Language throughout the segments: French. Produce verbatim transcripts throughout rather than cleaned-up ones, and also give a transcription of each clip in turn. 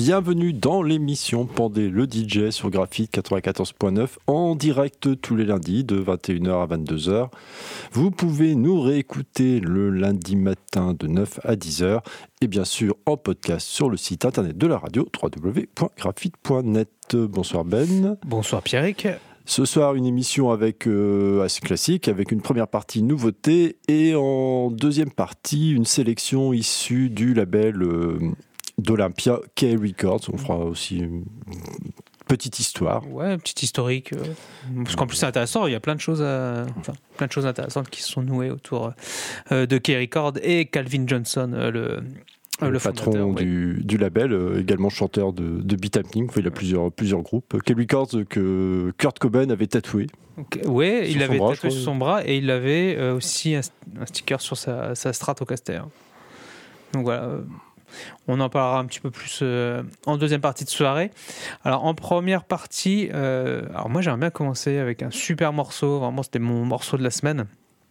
bienvenue dans l'émission Pandé le D J sur Graphite quatre-vingt-quatorze point neuf en direct tous les lundis de vingt et une heures à vingt-deux heures. Vous pouvez nous réécouter le lundi matin de neuf à dix heures et bien sûr en podcast sur le site internet de la radio w w w point graphite point net. Bonsoir Ben. Bonsoir Pierrick. Ce soir, une émission avec, euh, assez classique, avec une première partie nouveauté et en deuxième partie, une sélection issue du label euh, d'Olympia K Records. On fera aussi une petite histoire. Ouais, petite historique. Euh, parce qu'en plus, c'est intéressant. Il y a plein de choses, à, enfin, plein de choses intéressantes qui se sont nouées autour euh, de K Records et Calvin Johnson, euh, le. Le, le patron du, oui. du label, euh, également chanteur de, de beatmapping. Enfin, il a plusieurs, plusieurs groupes. K Records que Kurt Cobain avait tatoué. Okay. Oui, il l'avait tatoué sur son bras et il avait euh, aussi un, un sticker sur sa, sa Stratocaster. Donc voilà, on en parlera un petit peu plus euh, en deuxième partie de soirée. Alors en première partie, euh, alors moi j'aimerais bien commencer avec un super morceau. Vraiment, c'était mon morceau de la semaine.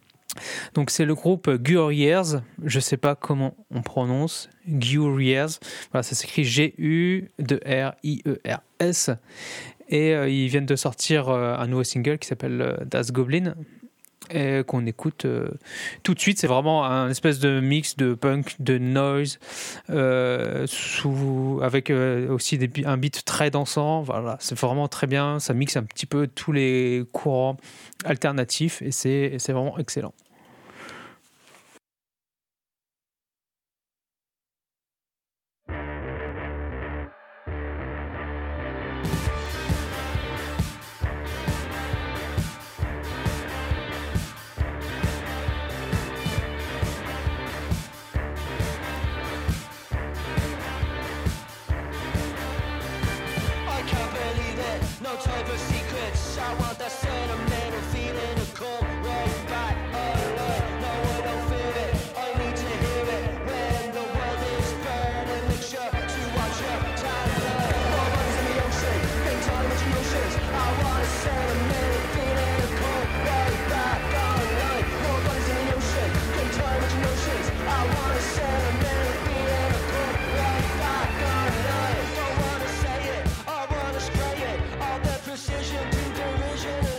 Donc c'est le groupe Guriers, je sais pas comment on prononce, Guriers, voilà, ça s'écrit G U R I E R S, et euh, ils viennent de sortir euh, un nouveau single qui s'appelle euh, Das Goblin, et qu'on écoute euh, tout de suite. C'est vraiment un espèce de mix de punk, de noise, euh, sous, avec euh, aussi des, un beat très dansant. Voilà, c'est vraiment très bien, ça mixe un petit peu tous les courants alternatifs, et c'est, et c'est vraiment excellent. Precision to derision.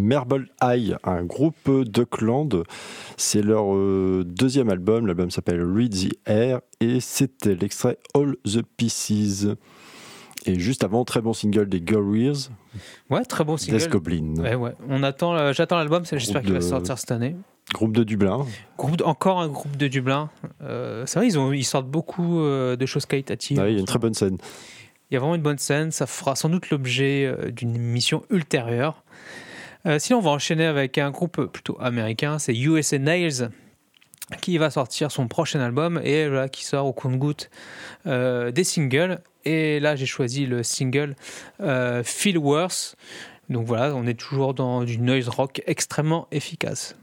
Marble Eye, un groupe d'Auckland. C'est leur euh, deuxième album. L'album s'appelle Read the Air et c'était l'extrait All the Pieces. Et juste avant, très bon single des Gorillaz. Ouais, très bon single. Death Goblin. Ouais, ouais. On attend, euh, j'attends l'album, c'est, j'espère qu'il de... va sortir cette année. Groupe de Dublin. Groupe de, encore un groupe de Dublin. Euh, c'est vrai, ils, ont, ils sortent beaucoup euh, de choses qualitatives. Ouais, il y a une très bonne scène. Il y a vraiment une bonne scène. Ça fera sans doute l'objet euh, d'une émission ultérieure. Euh, sinon, on va enchaîner avec un groupe plutôt américain. C'est U S A Nails qui va sortir son prochain album et là, qui sort au compte-gouttes euh, des singles. Et là, j'ai choisi le single euh, Feel Worse. Donc voilà, on est toujours dans du noise rock extrêmement efficace.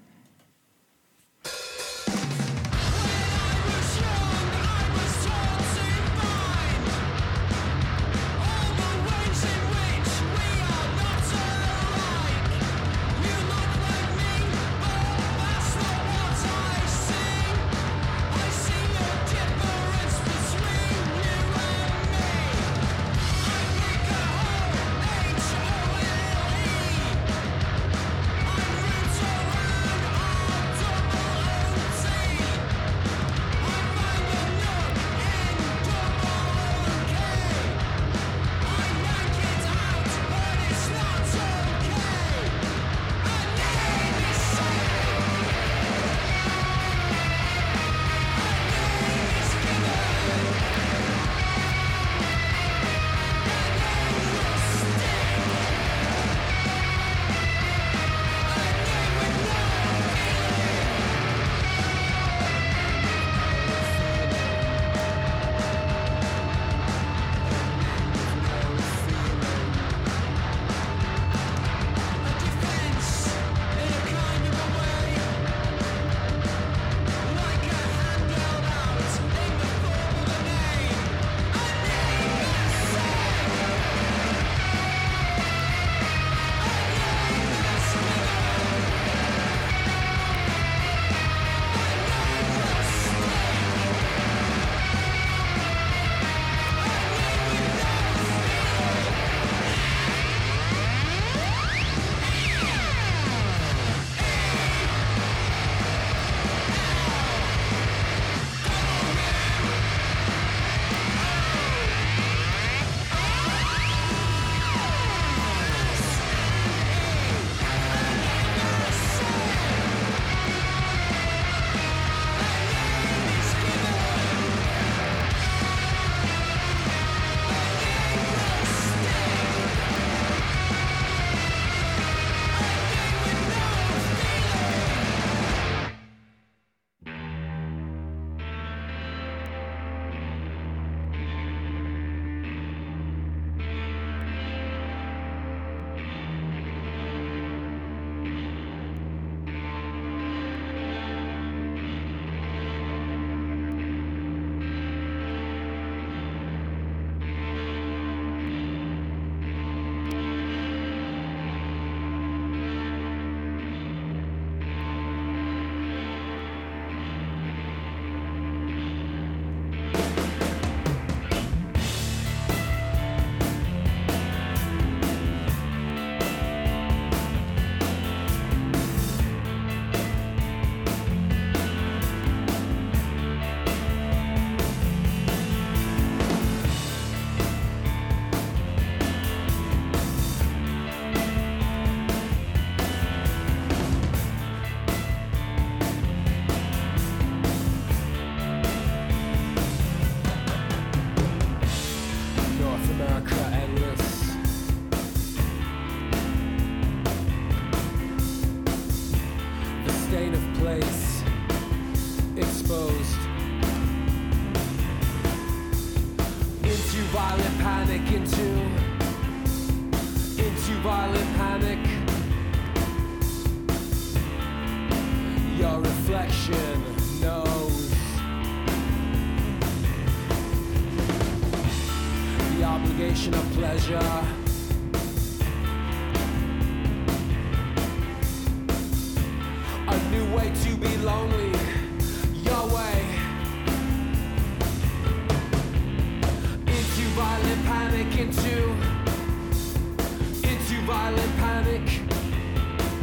Into, into violent panic.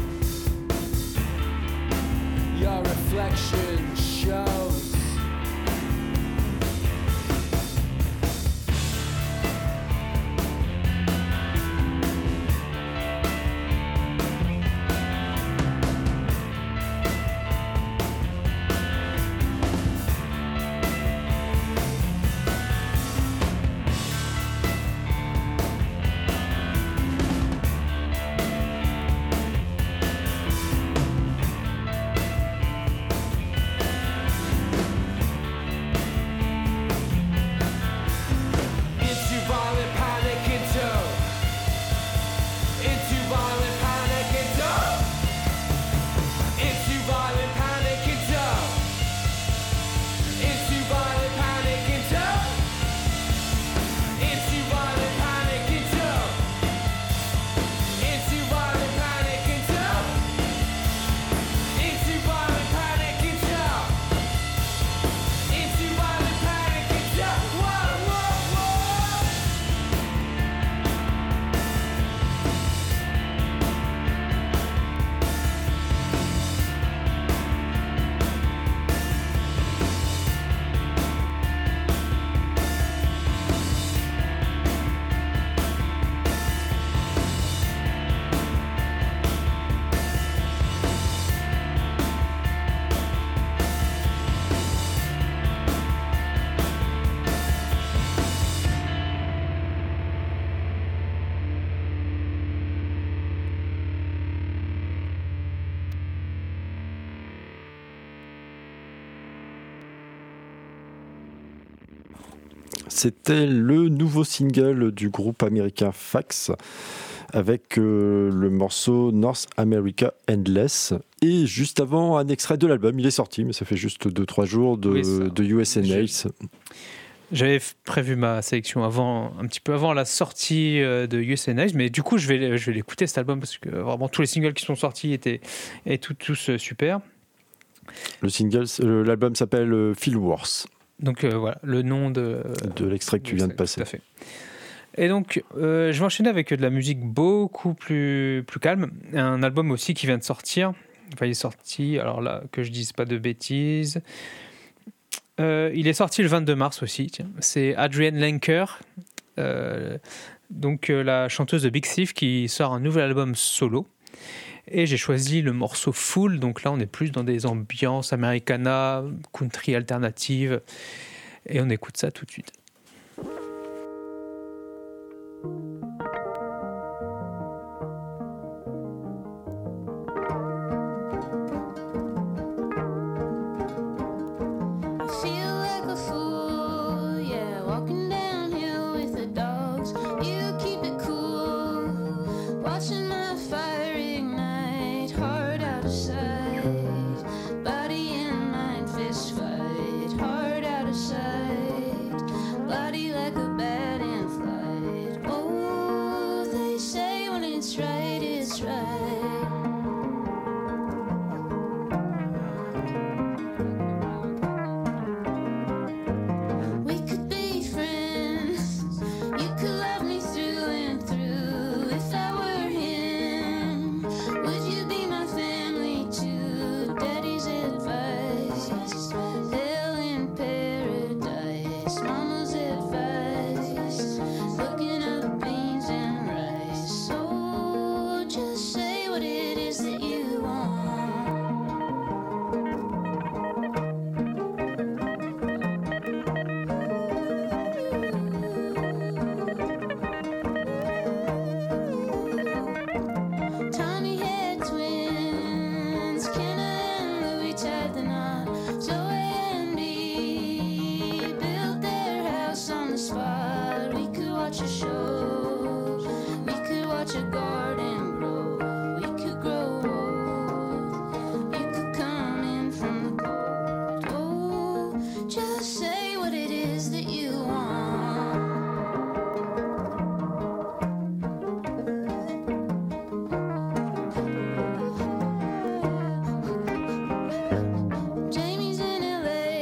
c'était le nouveau single du groupe américain Fax avec euh, le morceau North America Endless. Et juste avant, un extrait de l'album. Il est sorti, mais ça fait juste deux trois jours de, oui, de U S N Ace. J'avais prévu ma sélection avant, un petit peu avant la sortie de U S N Ace, mais du coup, je vais, je vais l'écouter cet album parce que vraiment tous les singles qui sont sortis étaient, étaient tous, tous super. Le single, l'album s'appelle Feel Worse. Donc euh, voilà, le nom de, de l'extrait que tu viens de passer. Tout à fait. Et donc, euh, je vais enchaîner avec de la musique beaucoup plus, plus calme. Un album aussi qui vient de sortir. Enfin, il est sorti, alors là, que je dise pas de bêtises. Euh, il est sorti le vingt-deux mars aussi. Tiens. C'est Adrienne Lenker, euh, donc euh, la chanteuse de Big Thief, qui sort un nouvel album solo. Et j'ai choisi le morceau Full. Donc là, on est plus dans des ambiances americana, country alternative. Et on écoute ça tout de suite.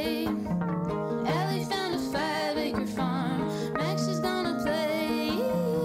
Allie found a five acre farm. Max is gonna play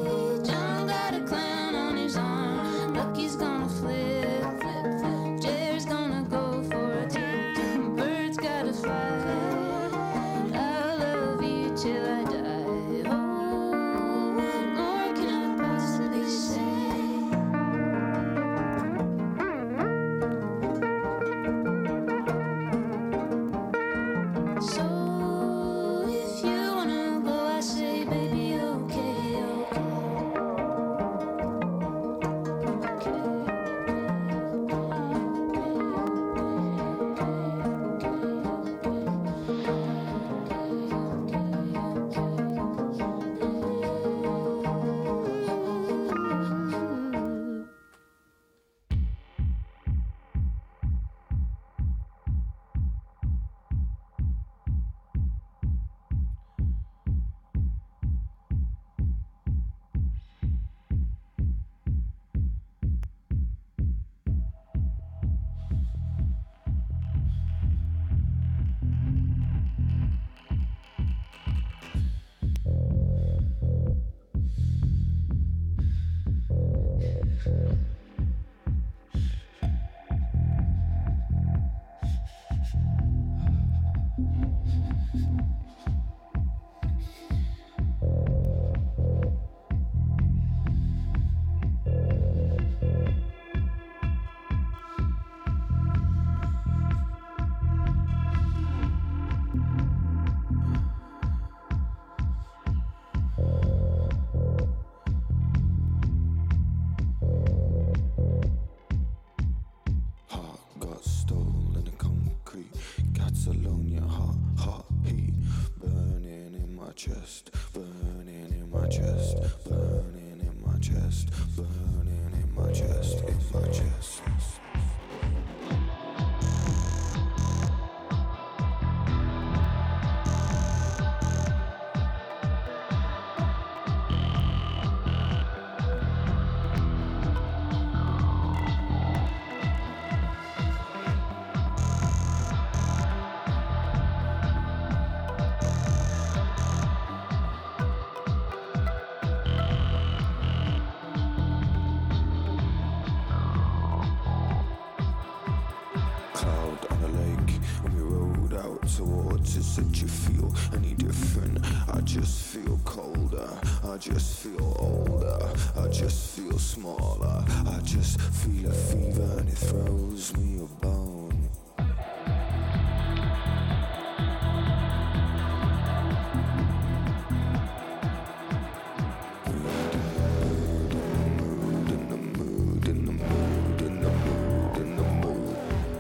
chest, burning in my chest, burning in my chest, in my chest. Towards it, said you feel any different? I just feel colder, I just feel older, I just feel smaller, I just feel a fever and it throws me a bone. In the mood, in the mood, in the mood, in the mood.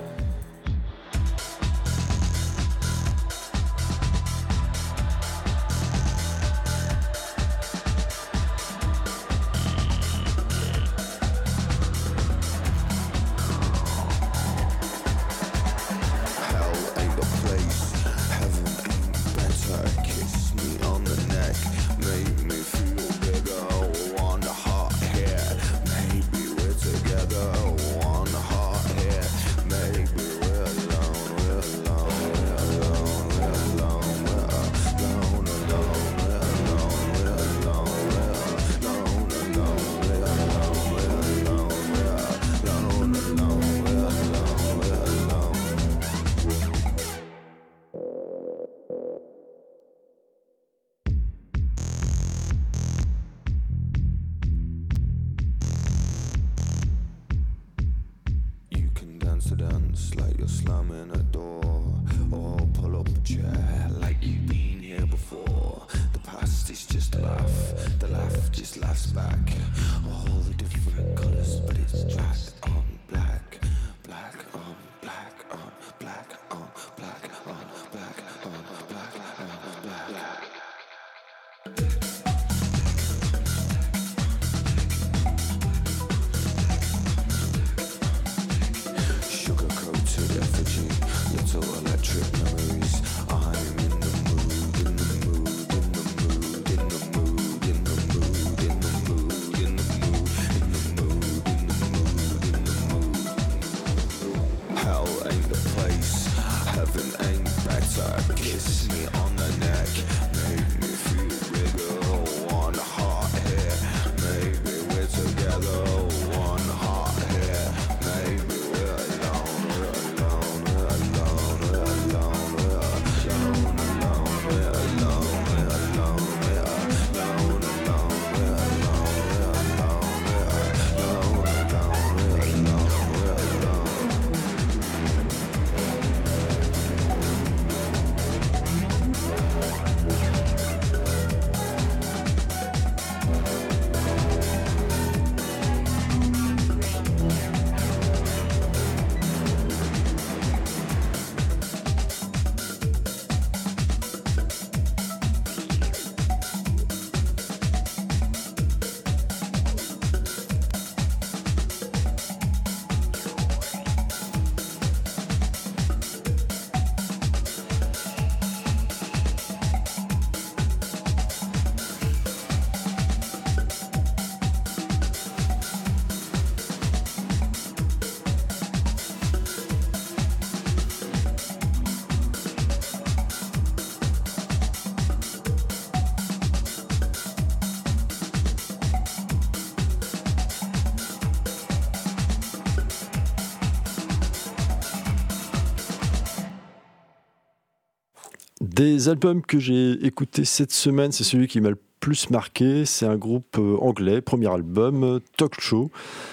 Des albums que j'ai écoutés cette semaine, c'est celui qui m'a le plus marqué. C'est un groupe anglais, premier album, Talk Show.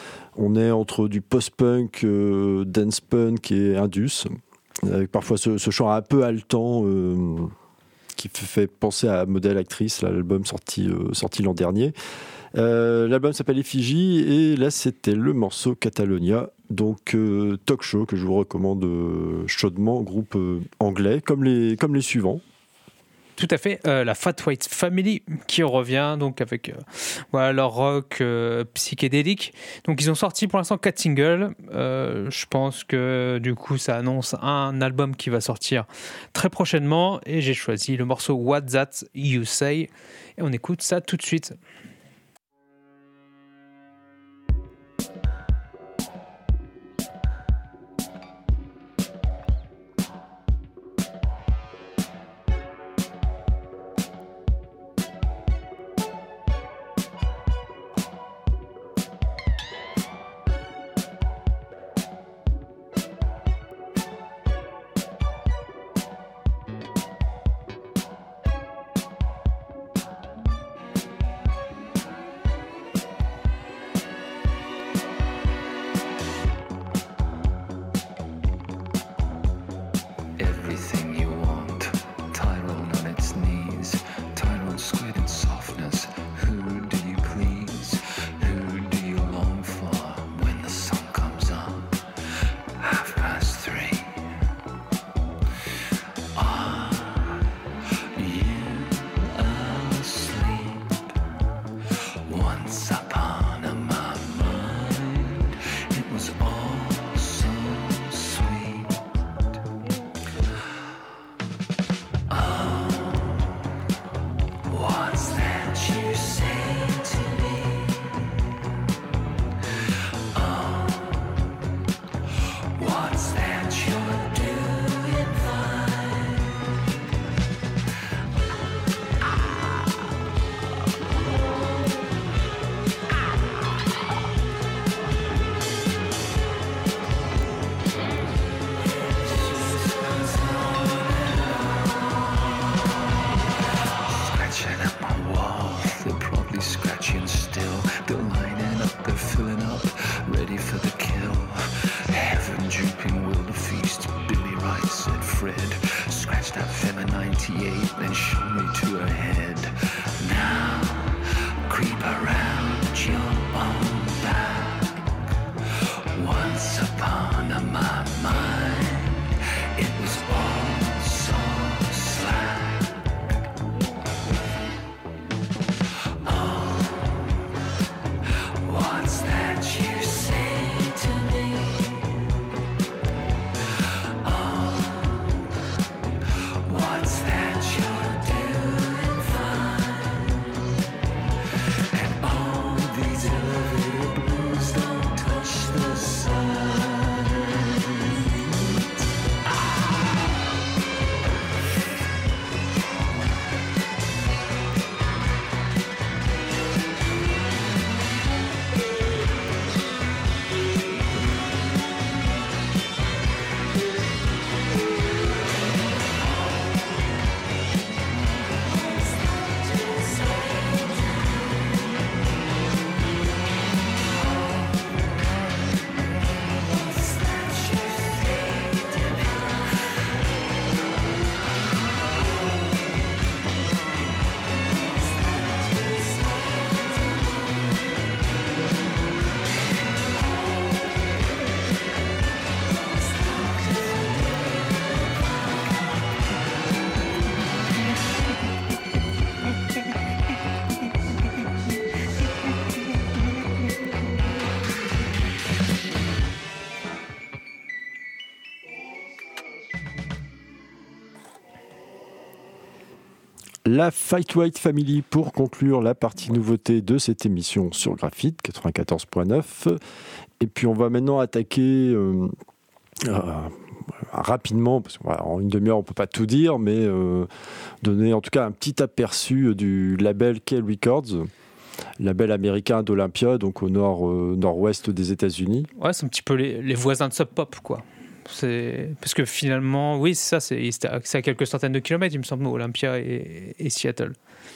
On est entre du post-punk, euh, dance-punk et indus, avec parfois ce, ce chant un peu haletant euh, qui fait penser à Modèle Actrice, là, l'album sorti, euh, sorti l'an dernier. Euh, l'album s'appelle Effigie et là c'était le morceau Catalonia, donc euh, Talk Show que je vous recommande euh, chaudement, groupe euh, anglais comme les, comme les suivants. Tout à fait, euh, la Fat White Family qui revient donc avec euh, voilà, leur rock euh, psychédélique. Donc ils ont sorti pour l'instant quatre singles. Euh, je pense que du coup ça annonce un album qui va sortir très prochainement et j'ai choisi le morceau What That You Say et on écoute ça tout de suite. La Fat White Family pour conclure la partie nouveauté de cette émission sur Graphite quatre-vingt-quatorze point neuf. Et puis on va maintenant attaquer euh, euh, rapidement, parce qu'en une demi-heure on ne peut pas tout dire, mais euh, donner en tout cas un petit aperçu du label K Records, label américain d'Olympia, donc au nord, euh, nord-ouest des États-Unis. Ouais, c'est un petit peu les, les voisins de Sub Pop, quoi. C'est... Parce que finalement, oui, c'est ça, c'est, c'est à quelques centaines de kilomètres, il me semble, Olympia et, et Seattle.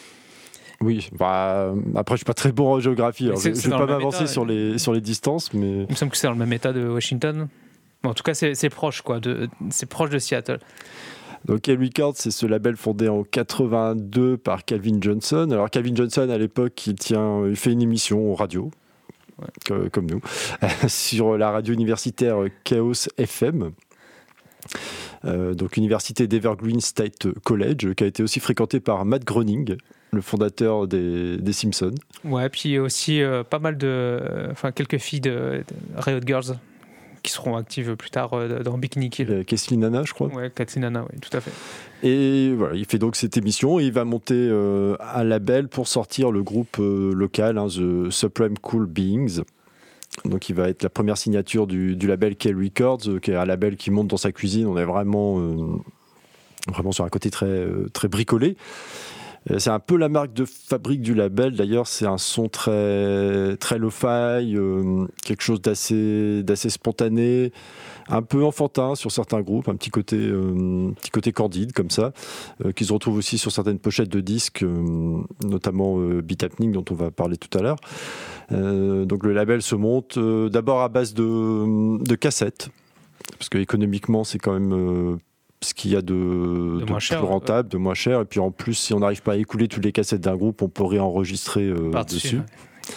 Oui, bah, après je suis pas très bon en géographie, alors je ne vais pas m'avancer état, sur, les, sur les distances, mais... Il me semble que c'est dans le même état de Washington. Bon, en tout cas, c'est, c'est proche, quoi, de, c'est proche de Seattle. Donc K Records, c'est ce label fondé en quatre-vingt-deux par Calvin Johnson. Alors Calvin Johnson, à l'époque, il, tient, il fait une émission radio, ouais. que, comme nous, sur la radio universitaire Chaos F M. euh, donc université d'Evergreen State College, qui a été aussi fréquentée par Matt Groening, le fondateur des, des Simpsons. Ouais, puis aussi euh, pas mal de, enfin quelques filles de, de Riot Girls qui seront actives plus tard euh, dans Bikini Kill. Kathleen Hanna, je crois. Ouais, Kathleen Hanna, oui, tout à fait. Et voilà, il fait donc cette émission et il va monter euh, un label pour sortir le groupe euh, local, hein, The Supreme Cool Beings. Donc il va être la première signature du, du label K Records, euh, qui est un label qui monte dans sa cuisine. On est vraiment, euh, vraiment sur un côté très, euh, très bricolé. C'est un peu la marque de fabrique du label. D'ailleurs, c'est un son très, très lo-fi, euh, quelque chose d'assez, d'assez spontané, un peu enfantin sur certains groupes, un petit côté, euh, petit côté candide comme ça, euh, qui se retrouve aussi sur certaines pochettes de disques, euh, notamment euh, Beat Happening dont on va parler tout à l'heure. Euh, donc le label se monte euh, d'abord à base de, de cassettes, parce que économiquement c'est quand même euh, ce qu'il y a de, de, de moins plus cher, rentable, de moins cher. Et puis en plus, si on n'arrive pas à écouler toutes les cassettes d'un groupe, on peut réenregistrer euh, dessus. Ouais.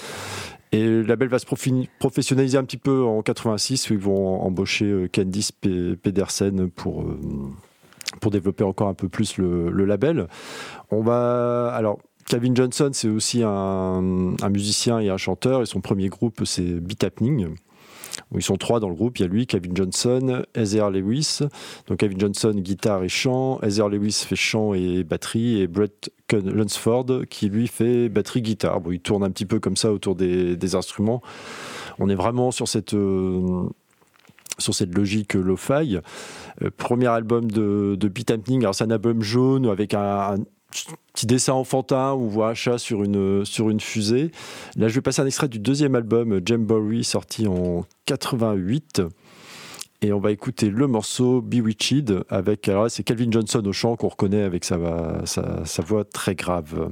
Et le label va se profi- professionnaliser un petit peu en quatre-vingt-six, où ils vont embaucher euh, Candice P- Pedersen pour, euh, pour développer encore un peu plus le, le label. On va... Alors, Calvin Johnson, c'est aussi un, un musicien et un chanteur, et son premier groupe, c'est Beat Happening. Ils sont trois dans le groupe. Il y a lui, Calvin Johnson, Heather Lewis. Donc Calvin Johnson, guitare et chant. Heather Lewis fait chant et batterie. Et Brett Lunsford, qui lui fait batterie-guitare. Bon, il tourne un petit peu comme ça autour des, des instruments. On est vraiment sur cette, euh, sur cette logique lo-fi. Euh, premier album de, de Beat Happening. Alors c'est un album jaune avec un... un petit dessin enfantin où on voit un chat sur une, sur une fusée. Là, je vais passer un extrait du deuxième album, Jamboree, sorti en quatre-vingt-huit. Et on va écouter le morceau Bewitched avec, alors là, c'est Calvin Johnson au chant qu'on reconnaît avec sa, sa, sa voix très grave.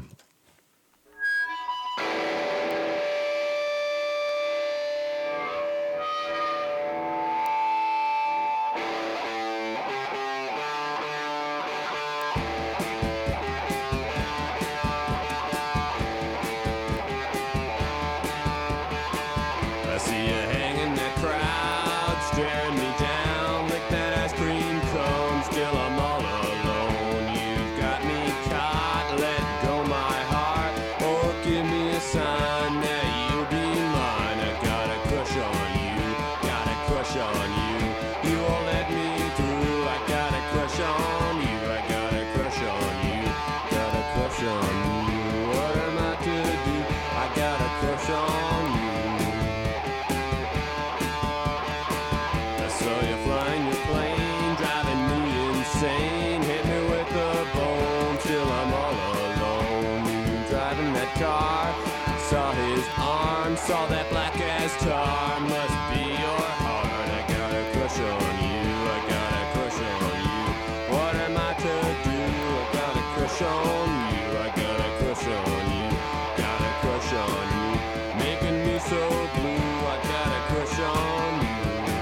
Saw that black ass tar, must be your heart. I got a crush on you, I got a crush on you. What am I to do? I got a crush on you, I got a crush on you. Got a crush on you, making me so blue. I got a crush on you.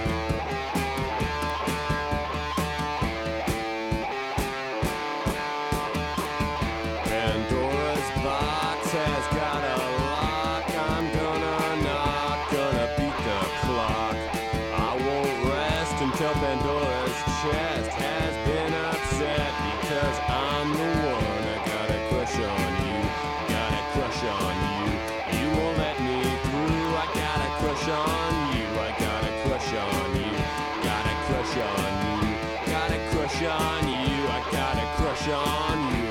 Pandora's box has got a Pandora's chest has been upset because I'm the one. I got a crush on you, got a crush on you. You won't let me through. I got a crush on you, I got a crush on you, got a crush on you, got a crush on you, I got a crush on you.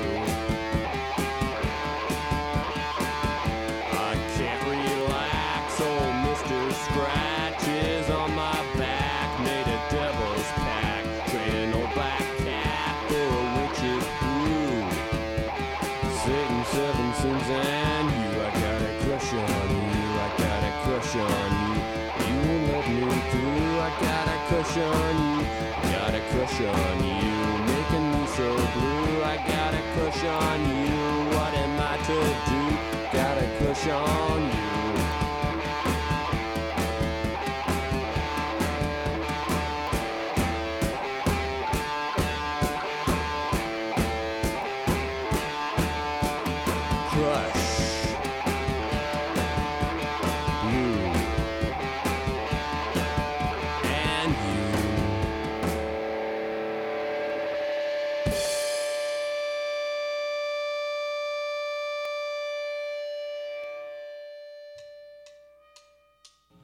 I can't relax, old Mister Scratch is on my back. Devil's pack, trading old black cat for a witch's brew. Satan, seven sins, and you. I got a crush on you, I got a crush on you. You won't let me through. I got a crush on you, got a crush on you, making me so blue. I got a crush on you. What am I to do? Got a crush on you.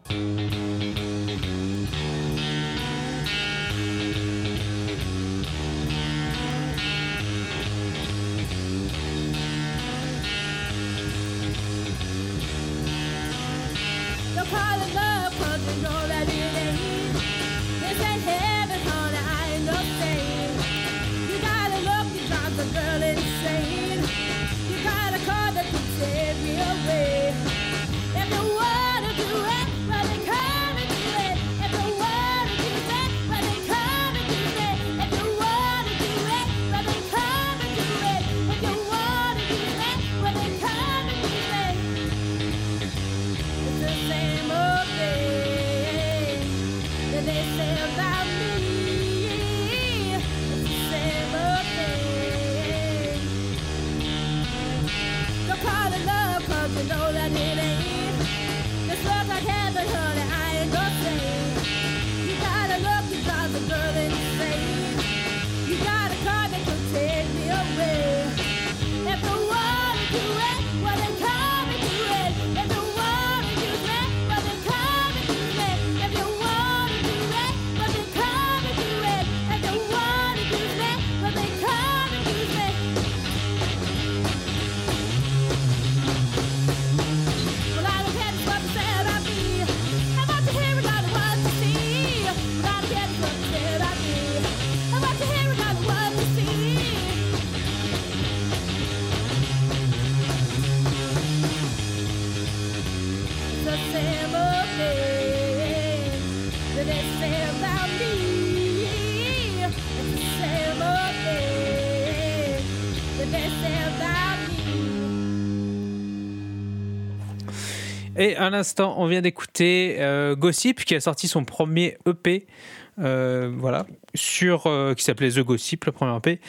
Et à l'instant, on vient d'écouter euh, Gossip qui a sorti son premier E P, euh, voilà, sur euh, qui s'appelait The Gossip, le premier E P,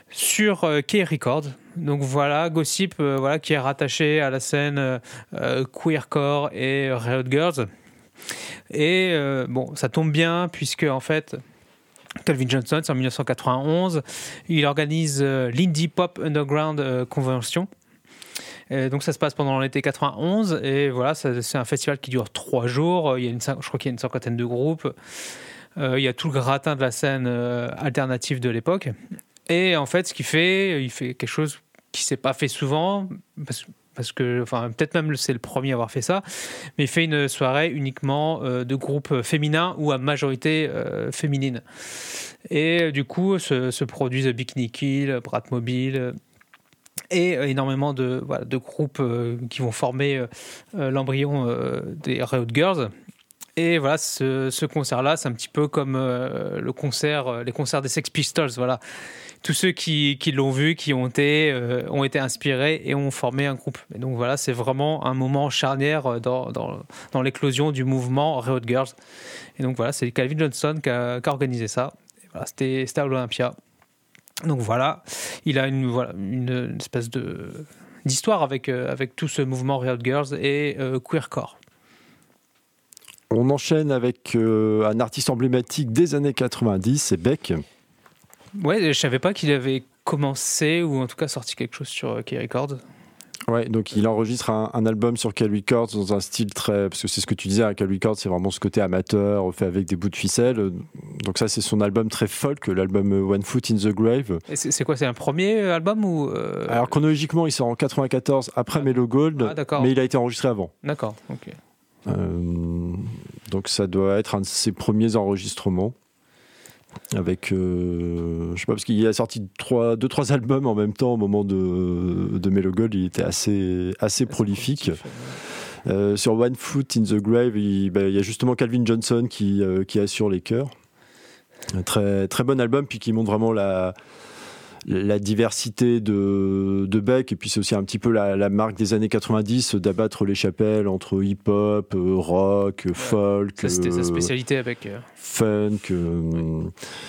sur euh, K Records. Donc voilà, Gossip, euh, voilà, qui est rattaché à la scène euh, queercore et Riot Girls. Et euh, bon, ça tombe bien puisque en fait, Calvin Johnson, c'est en dix-neuf cent quatre-vingt-onze, il organise euh, l'Indie Pop Underground euh, Convention. Et donc ça se passe pendant l'été quatre-vingt-onze et voilà, ça, c'est un festival qui dure trois jours. Il y a une, je crois qu'il y a une cinquantaine de groupes. Euh, il y a tout le gratin de la scène euh, alternative de l'époque. Et en fait, ce qu'il fait, il fait quelque chose qui s'est pas fait souvent parce, parce que, enfin, peut-être même c'est le premier à avoir fait ça. Mais il fait une soirée uniquement euh, de groupes féminins ou à majorité euh, féminine. Et euh, du coup, se, se produisent Bikini Kill, Bratmobile et énormément de, voilà, de groupes euh, qui vont former euh, l'embryon euh, des Riot Girls. Et voilà, ce, ce concert-là, c'est un petit peu comme euh, le concert, les concerts des Sex Pistols. Voilà. Tous ceux qui, qui l'ont vu, qui ont été, euh, ont été inspirés et ont formé un groupe. Et donc voilà, c'est vraiment un moment charnière dans, dans, dans l'éclosion du mouvement Riot Girls. Et donc voilà, c'est Calvin Johnson qui a, qui a organisé ça. Et voilà, c'était, c'était à l'Olympia. Donc voilà, il a une, voilà, une, une espèce de, d'histoire avec, euh, avec tout ce mouvement Riot Girls et euh, queercore. On enchaîne avec euh, un artiste emblématique des années quatre-vingt-dix, c'est Beck. Ouais, je savais pas qu'il avait commencé ou en tout cas sorti quelque chose sur K Records. Ouais, donc il enregistre un, un album sur K Records dans un style très, parce que c'est ce que tu disais, K Records, c'est vraiment ce côté amateur, fait avec des bouts de ficelle. Donc ça, c'est son album très folk, l'album One Foot in the Grave. Et c'est, c'est quoi, c'est un premier album ou euh... Alors chronologiquement, il sort en quatre-vingt-quatorze après ah. Mellow Gold, ah, mais il a été enregistré avant. D'accord, ok. Euh, donc ça doit être un de ses premiers enregistrements. Avec, euh, je sais pas, parce qu'il a sorti trois, deux, trois albums en même temps au moment de, de Mellow Gold, il était assez, assez prolifique. Euh, sur One Foot in the Grave, il, bah, il y a justement Calvin Johnson qui, euh, qui assure les chœurs. Un très, très bon album, puis qui montre vraiment la, la diversité de, de Beck, et puis c'est aussi un petit peu la, la marque des années quatre-vingt-dix d'abattre les chapelles entre hip-hop, rock, ouais, folk. Ça, c'était euh, sa spécialité avec. Euh... Funk. Euh,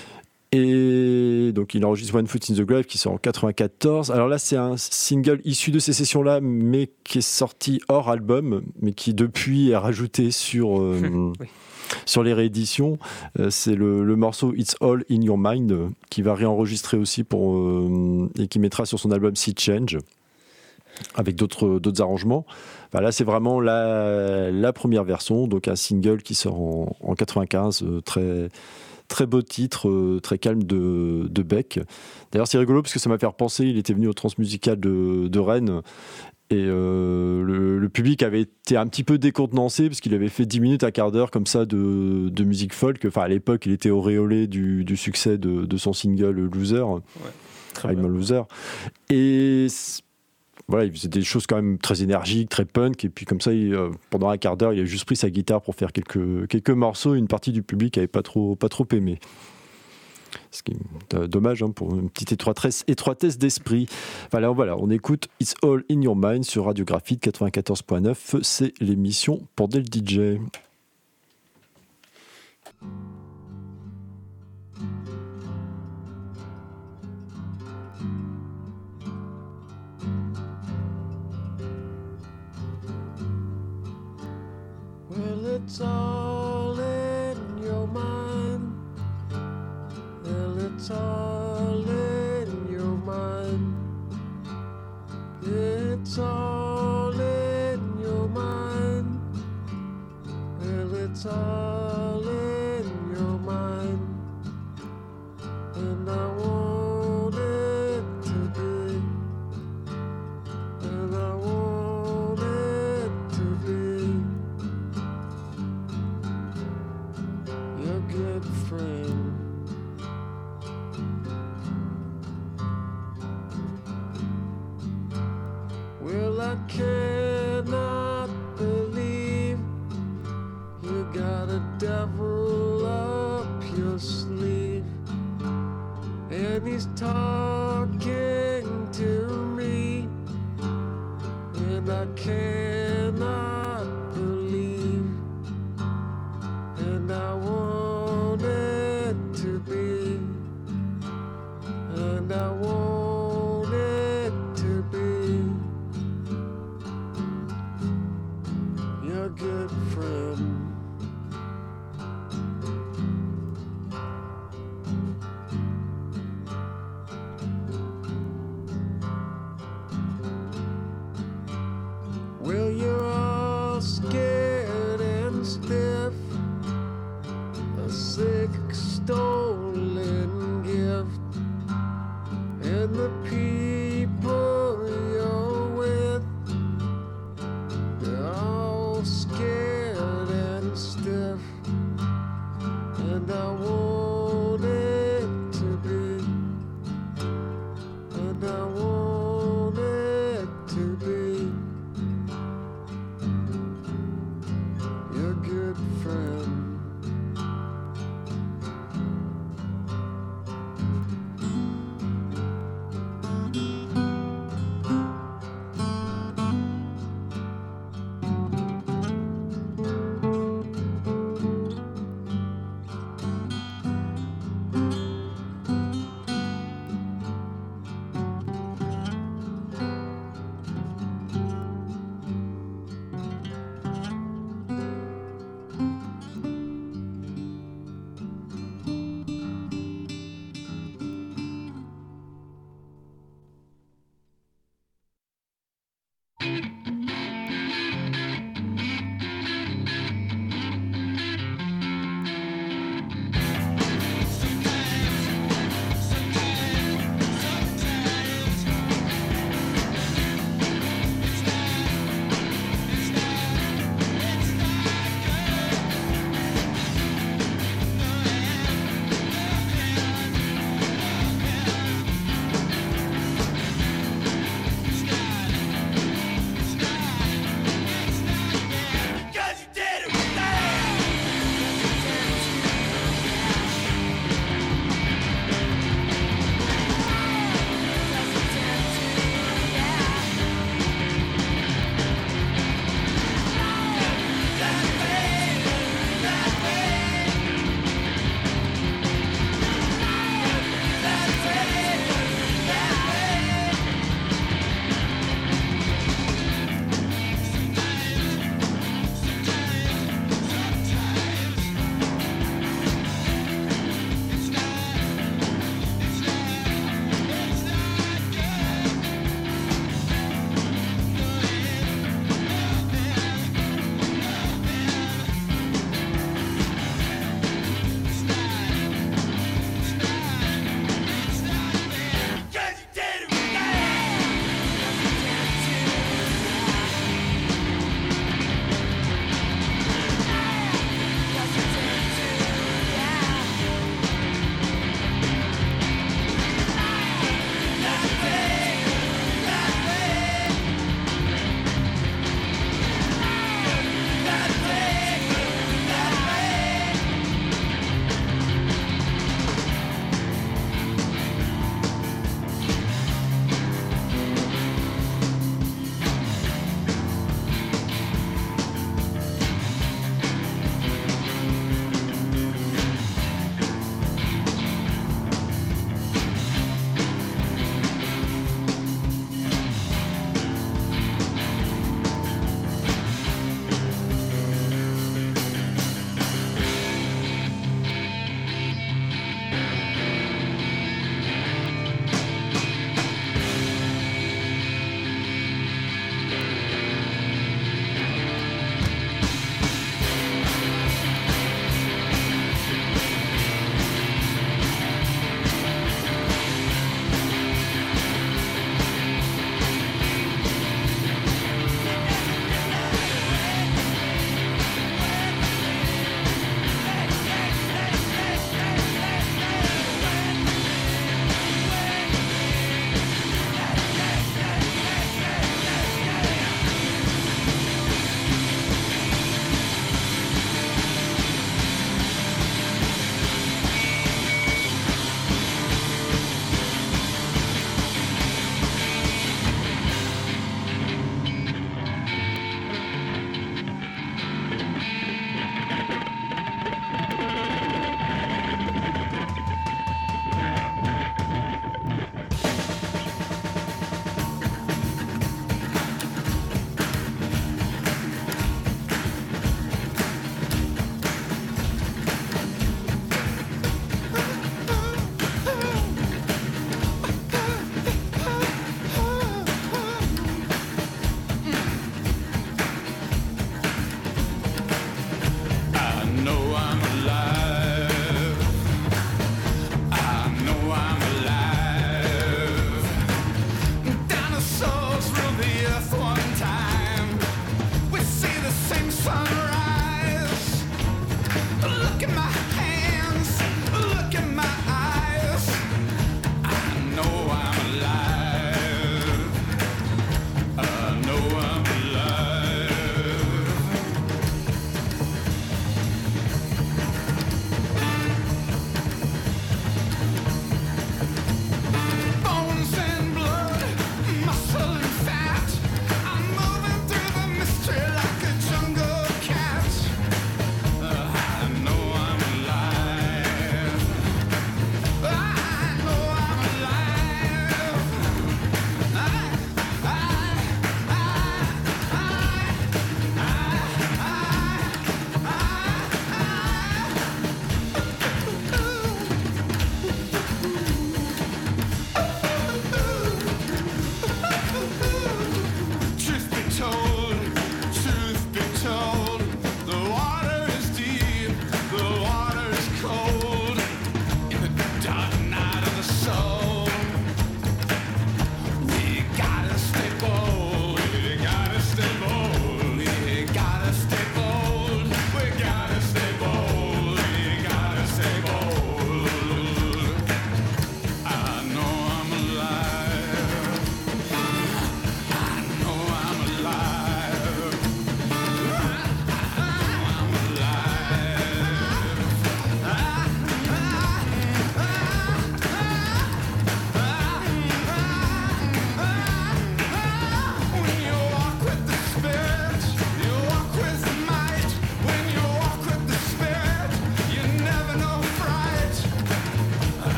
et donc il enregistre One Foot in the Grave qui sort en quatre-vingt-quatorze. Alors là, c'est un single issu de ces sessions-là, mais qui est sorti hors album, mais qui depuis est rajouté sur. Euh, oui. Sur les rééditions, euh, c'est le, le morceau It's All in Your Mind euh, qui va réenregistrer aussi pour, euh, et qui mettra sur son album Sea Change. avec d'autres, d'autres arrangements. Enfin, là, c'est vraiment la, la première version, donc un single qui sort en, en quatre-vingt-quinze, euh, très, très beau titre, euh, très calme de, de Beck. D'ailleurs, c'est rigolo parce que ça m'a fait repenser, il était venu au Transmusical de, de Rennes, et euh, le, le public avait été un petit peu décontenancé parce qu'il avait fait dix minutes, un quart d'heure comme ça de, de musique folk. Enfin, à l'époque, il était auréolé du, du succès de, de son single Loser, ouais, I'm a Loser. Et voilà, il faisait des choses quand même très énergiques, très punk. Et puis comme ça, il, euh, pendant un quart d'heure, il a juste pris sa guitare pour faire quelques, quelques morceaux. Une partie du public n'avait pas trop, pas trop aimé. Ce qui est dommage hein, pour une petite étroitesse, étroitesse d'esprit. Voilà, voilà, on écoute It's All in Your Mind sur Radio Graphite quatre-vingt-quatorze point neuf. C'est l'émission Pendel D J. Well, it's all in your mind. Well, it's all in your mind. It's all in your mind. Well, it's all in your mind. And I want it to be. And I want it to be your good friend. Well, I cannot believe you got a devil up your sleeve, and he's talking to me, and I cannot believe, and I want it to be, and I want it to be your good friend. Well, you're all scared and stiff, a sick, stolen gift, and the people you're with, they're all scared and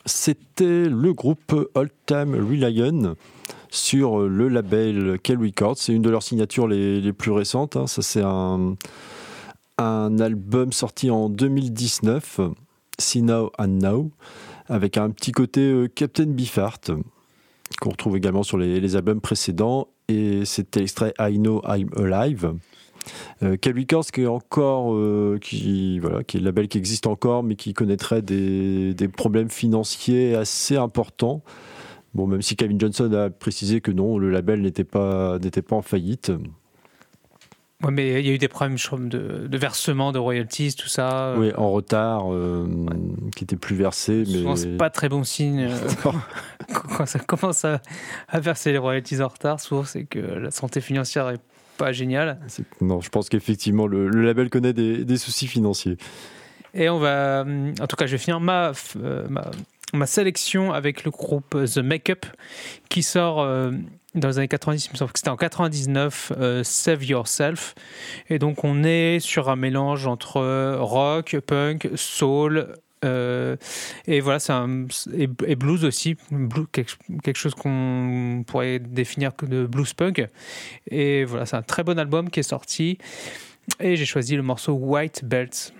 C'était le groupe Old Time Religion sur le label Kell Records. C'est une de leurs signatures les, les plus récentes. Hein. Ça, c'est un, un album sorti en deux mille dix-neuf, See Now and Now, avec un petit côté euh, Captain Beefheart, qu'on retrouve également sur les, les albums précédents. Et c'était l'extrait I Know I'm Alive. Euh, Kell Records qui est encore euh, qui, voilà, qui est le label qui existe encore mais qui connaîtrait des, des problèmes financiers assez importants. Bon, même si Kevin Johnson a précisé que non, le label n'était pas, n'était pas en faillite. Ouais, mais il y a eu des problèmes je crois, de, de versement, de royalties, tout ça. Oui, en retard, euh, ouais. qui n'étaient plus versés. Mais... Souvent, c'est pas très bon signe. Euh, quand ça commence à, à verser les royalties en retard, souvent c'est que la santé financière est pas génial. C'est... Non, je pense qu'effectivement, le, le label connaît des, des soucis financiers. Et on va... En tout cas, je vais finir ma, euh, ma, ma sélection avec le groupe The Make-up qui sort euh, dans les années quatre-vingt-dix, il me semble que c'était en quatre-vingt-dix-neuf, euh, Save Yourself. Et donc, on est sur un mélange entre rock, punk, soul... Euh, et voilà, c'est un, et, et blues aussi, blues, quelque, quelque chose qu'on pourrait définir que de blues punk. Et voilà, c'est un très bon album qui est sorti. Et j'ai choisi le morceau White Belts.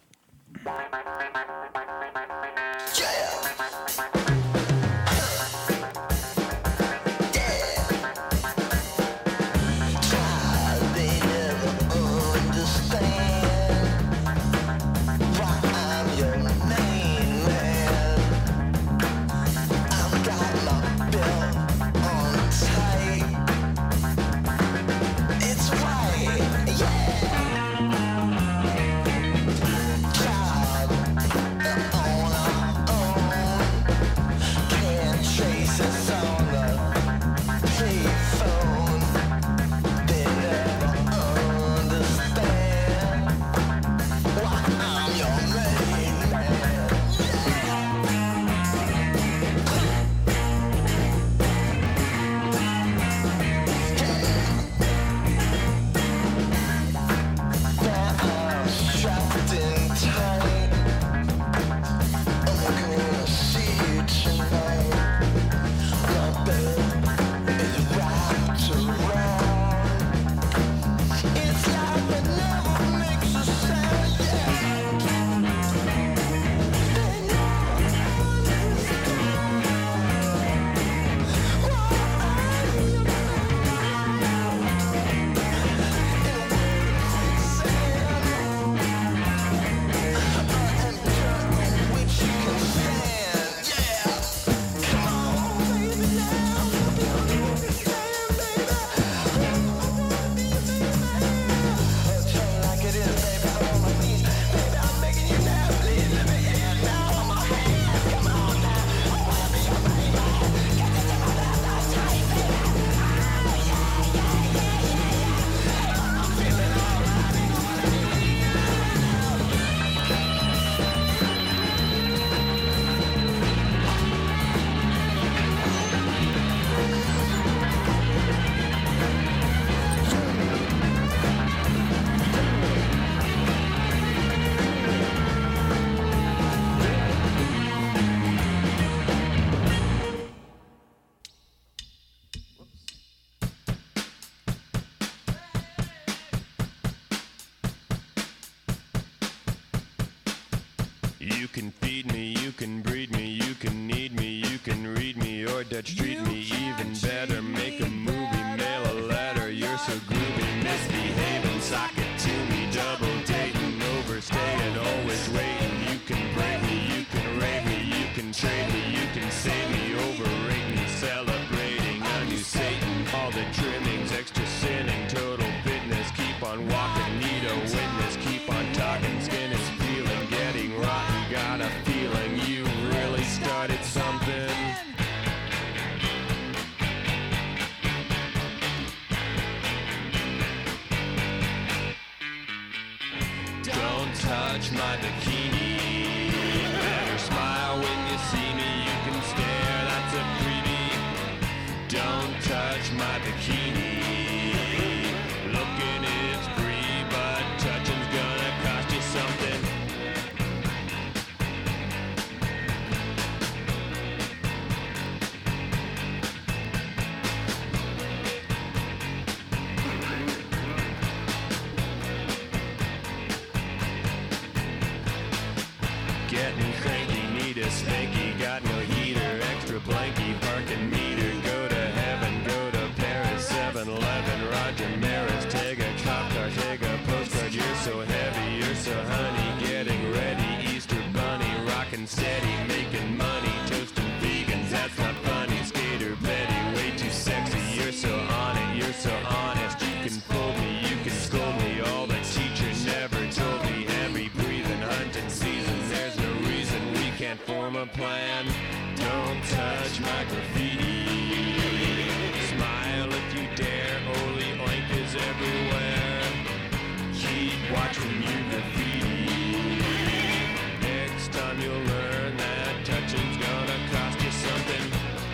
You can feed me, you can breed me, you can need me, you can read me or Dutch treat me even better. Make a movie, mail a letter, you're so groovy, misbehaving, sock it to me, double dating, overstaying, always waiting. You can break me, you can rate me, you can trade me, you can save me, overrate me, celebrating a new Satan. All the trimmings, extra sinning, total fitness, keep on walking, need a witness, keep on talking, skin is feeling, getting rotten. Got a feeling you really started something. Don't touch my bikini. Better smile when you see me. You can stare, that's a freebie. Don't touch my bikini. Looking is free, but touching's gonna cost you something. getting cranky, need a spanky, got no heater, extra blanky, parking meter, go to heaven, go to Paris, seven eleven, Roger Maris, take a cop car, take a postcard, you're so heavy, you're so honey, getting ready, Easter bunny, rockin' steady, making money, toasting vegans, that's not funny, skater Betty, way too sexy, you're so on it, you're so honest, you can fool me, you can scold me, all the teacher never told me, heavy breathing, hunting season, there's no reason we can't form a plan, don't touch my graffiti, smile if you dare, holy oink is everywhere, keep watching you graffiti, next time you'll learn that touching's gonna cost you something.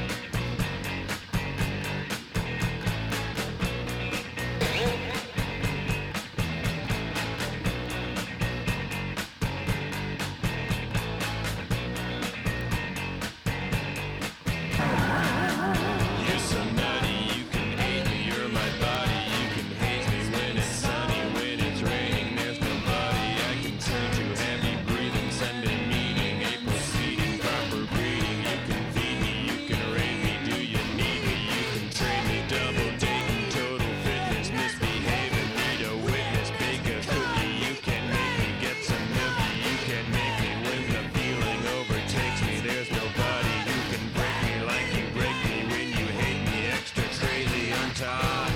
You're so nutty, you can hate me, you're my body, you can haze me when it's sunny, when it's raining, there's nobody I can turn to, heavy breathing, Sunday meeting, April seeding, proper breeding, you can feed me, you can rate me, do you need me, you can trade me, double dating, total fitness, misbehaving, need a witness, bake a cookie, you can make me get some nookie, you can make me when the feeling overtakes me, there's nobody who can break me like you break me when you hate me, extra crazy on top.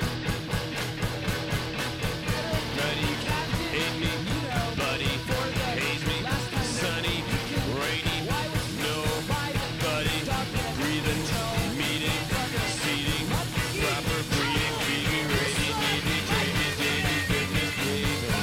Nutty, hate me, buddy, haze me, sunny, rainy, nobody, breathing, meeting, seating, proper breeding, feeding, rating, needing, dreaming, dating, goodness, breathing.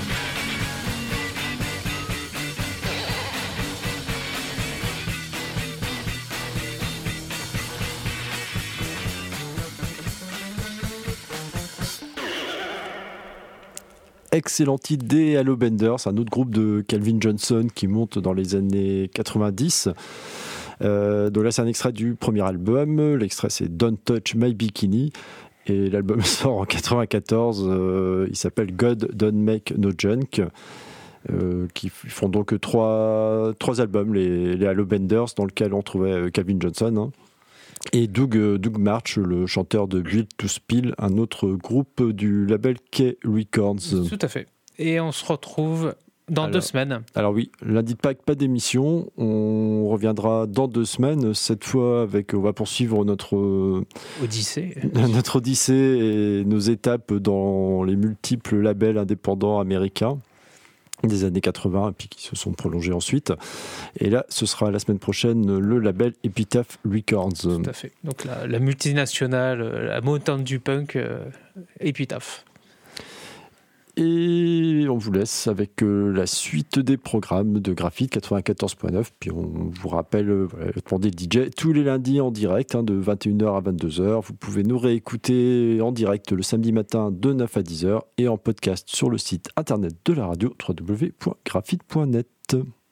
Excellente idée, Hello Benders, un autre groupe de Calvin Johnson qui monte dans les années quatre-vingt-dix. Euh, donc là, c'est un extrait du premier album. L'extrait, c'est Don't Touch My Bikini. Et l'album sort en quatre-vingt-quatorze. Euh, il s'appelle God Don't Make No Junk. Euh, qui font donc trois, trois albums, les, les Hello Benders, dans lequel on trouvait Calvin Johnson. Hein. Et Doug, Doug March, le chanteur de Built to Spill, un autre groupe du label K Records. Tout à fait. Et on se retrouve dans alors, deux semaines. Alors oui, lundi de Pâques, pas d'émission. On reviendra dans deux semaines. Cette fois, avec, on va poursuivre notre Odyssée, notre Odyssée et nos étapes dans les multiples labels indépendants américains des années quatre-vingts et puis qui se sont prolongés ensuite. Et là, ce sera la semaine prochaine le label Epitaph Records. Tout à fait. Donc la, la multinationale, la montagne du punk, euh, Epitaph. Et on vous laisse avec euh, la suite des programmes de Graphite quatre-vingt-quatorze point neuf. Puis on vous rappelle, euh, voilà, le D J tous les lundis en direct, hein, de vingt et une heures à vingt-deux heures. Vous pouvez nous réécouter en direct le samedi matin de neuf à dix heures et en podcast sur le site internet de la radio w w w point graphite point net.